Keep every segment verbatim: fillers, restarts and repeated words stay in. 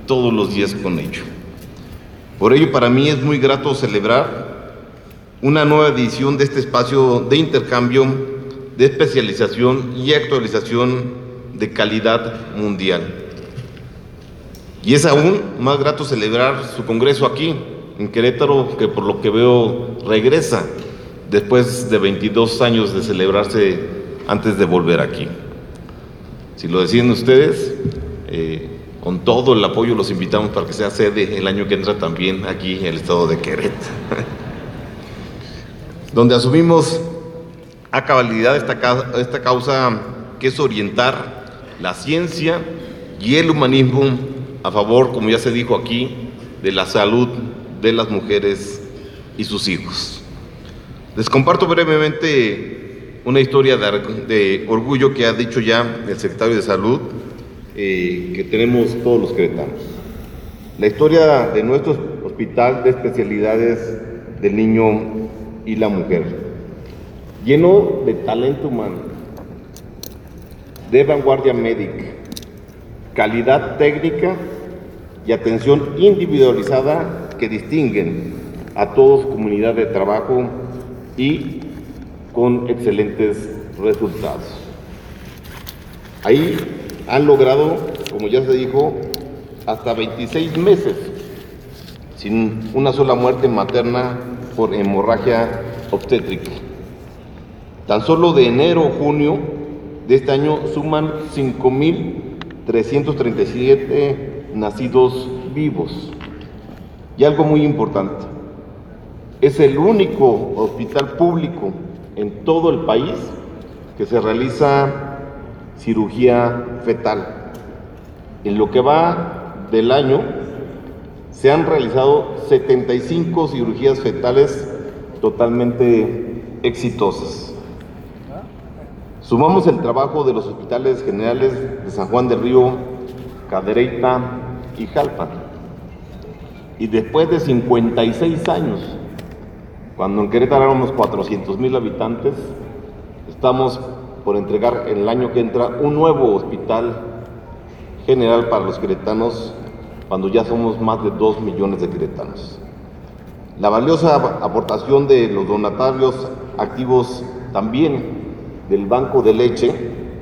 todos los días con ello. Por ello, para mí es muy grato celebrar una nueva edición de este espacio de intercambio, de especialización y actualización de calidad mundial. Y es aún más grato celebrar su congreso aquí, en Querétaro, que por lo que veo regresa después de veintidós años de celebrarse antes de volver aquí. Si lo deciden ustedes, eh, con todo el apoyo los invitamos para que sea sede el año que entra también aquí en el estado de Querétaro, donde asumimos a cabalidad esta, esta causa que es orientar la ciencia y el humanismo a favor, como ya se dijo aquí, de la salud de las mujeres y sus hijos. Les comparto brevemente una historia de, de orgullo que ha dicho ya el secretario de Salud, eh, que tenemos todos los queretanos. La historia de nuestro hospital de especialidades del niño y la mujer, lleno de talento humano, de vanguardia médica, calidad técnica y atención individualizada que distinguen a todos comunidad de trabajo y con excelentes resultados. Ahí han logrado, como ya se dijo, hasta veintiséis meses sin una sola muerte materna por hemorragia obstétrica. Tan solo de enero a junio de este año suman cinco mil trescientos treinta y siete nacidos vivos. Y algo muy importante, es el único hospital público en todo el país que se realiza cirugía fetal. En lo que va del año, se han realizado setenta y cinco cirugías fetales totalmente exitosas. Sumamos el trabajo de los hospitales generales de San Juan del Río, Cadereyta y Jalpan. Y después de cincuenta y seis años, cuando en Querétaro éramos cuatrocientos mil habitantes, estamos por entregar en el año que entra un nuevo hospital general para los queretanos, cuando ya somos más de dos millones de queretanos. La valiosa aportación de los donatarios activos también del Banco de Leche,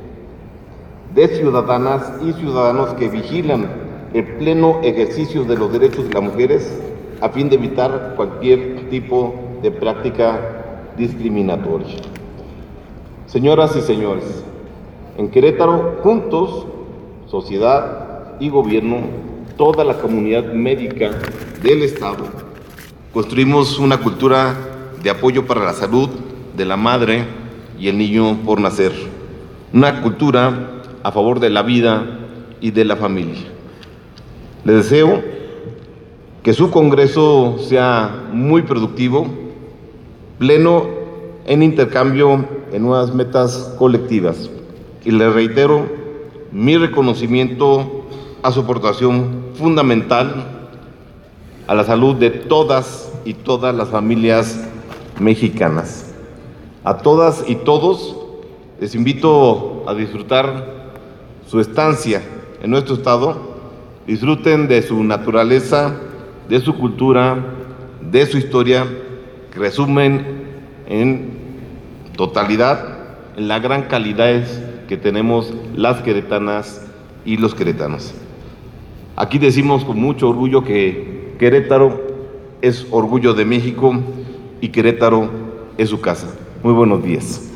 de ciudadanas y ciudadanos que vigilan el pleno ejercicio de los derechos de las mujeres a fin de evitar cualquier tipo de práctica discriminatoria. Señoras y señores, en Querétaro, juntos, sociedad y gobierno, toda la comunidad médica del Estado, construimos una cultura de apoyo para la salud de la madre y el niño por nacer, una cultura a favor de la vida y de la familia. Les deseo que su congreso sea muy productivo, pleno en intercambio en nuevas metas colectivas, y les reitero mi reconocimiento a su aportación fundamental a la salud de todas y todas las familias mexicanas. A todas y todos les invito a disfrutar su estancia en nuestro estado. Disfruten de su naturaleza, de su cultura, de su historia, que resumen en totalidad en la gran calidad que tenemos las queretanas y los queretanos. Aquí decimos con mucho orgullo que Querétaro es orgullo de México y Querétaro es su casa. Muy buenos días.